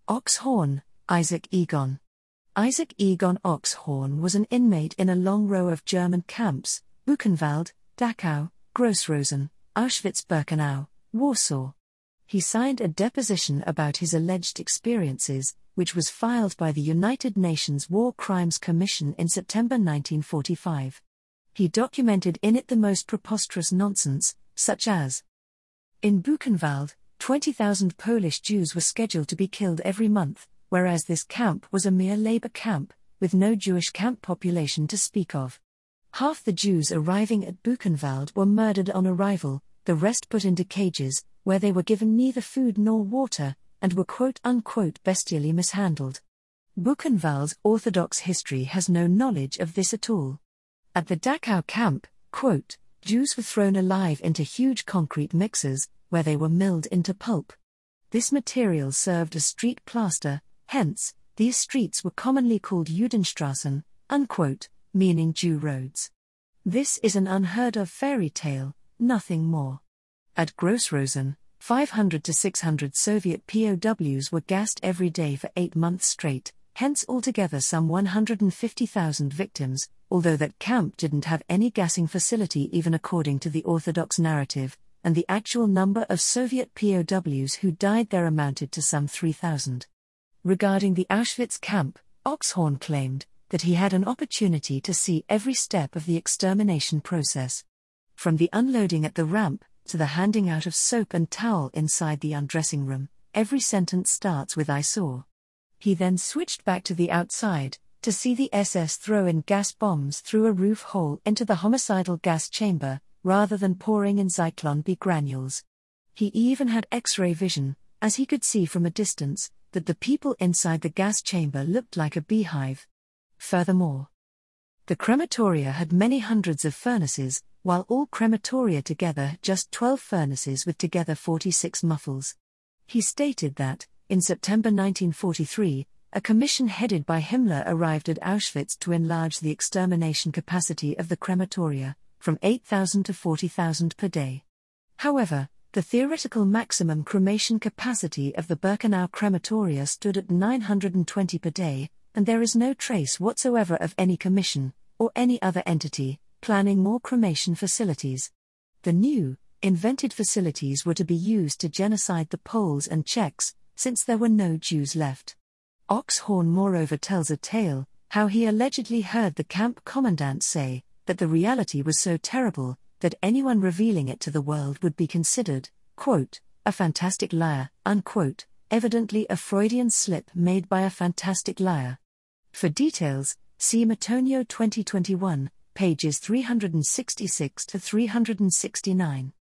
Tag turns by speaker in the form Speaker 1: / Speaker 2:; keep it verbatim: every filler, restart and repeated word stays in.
Speaker 1: Oxhorn, Isaac Egon. Isaac Egon Oxhorn was an inmate in a long row of German camps: Buchenwald, Dachau, Grossrosen, Auschwitz-Birkenau, Warsaw. He signed a deposition about his alleged experiences, which was filed by the United Nations War Crimes Commission in September nineteen forty-five. He documented in it the most preposterous nonsense, such as: in Buchenwald, twenty thousand Polish Jews were scheduled to be killed every month, whereas this camp was a mere labor camp, with no Jewish camp population to speak of. Half the Jews arriving at Buchenwald were murdered on arrival, the rest put into cages, where they were given neither food nor water, and were quote-unquote bestially mishandled. Buchenwald's Orthodox history has no knowledge of this at all. At the Dachau camp, quote, Jews were thrown alive into huge concrete mixers, where they were milled into pulp. This material served as street plaster, hence, these streets were commonly called Judenstraßen, unquote, meaning Jew roads. This is an unheard-of fairy tale, nothing more. At Grossrosen, five hundred to six hundred Soviet P O Ws were gassed every day for eight months straight, hence altogether some one hundred fifty thousand victims, although that camp didn't have any gassing facility even according to the Orthodox narrative, and the actual number of Soviet P O Ws who died there amounted to some three thousand. Regarding the Auschwitz camp, Oxhorn claimed that he had an opportunity to see every step of the extermination process. From the unloading at the ramp, to the handing out of soap and towel inside the undressing room, every sentence starts with "I saw." He then switched back to the outside, to see the S S throw in gas bombs through a roof hole into the homicidal gas chamber, rather than pouring in Zyklon B granules. He even had X-ray vision, as he could see from a distance, that the people inside the gas chamber looked like a beehive. Furthermore, the crematoria had many hundreds of furnaces, while all crematoria together had just twelve furnaces with together forty-six muffles. He stated that, in September nineteen forty-three, a commission headed by Himmler arrived at Auschwitz to enlarge the extermination capacity of the crematoria, from eight thousand to forty thousand per day. However, the theoretical maximum cremation capacity of the Birkenau crematoria stood at nine hundred twenty per day, and there is no trace whatsoever of any commission, or any other entity, planning more cremation facilities. The new, invented facilities were to be used to genocide the Poles and Czechs, since there were no Jews left. Oxhorn moreover tells a tale, how he allegedly heard the camp commandant say, that the reality was so terrible, that anyone revealing it to the world would be considered, quote, a fantastic liar, unquote, evidently a Freudian slip made by a fantastic liar. For details, see Matonio twenty twenty-one, pages three hundred sixty-six to three hundred sixty-nine.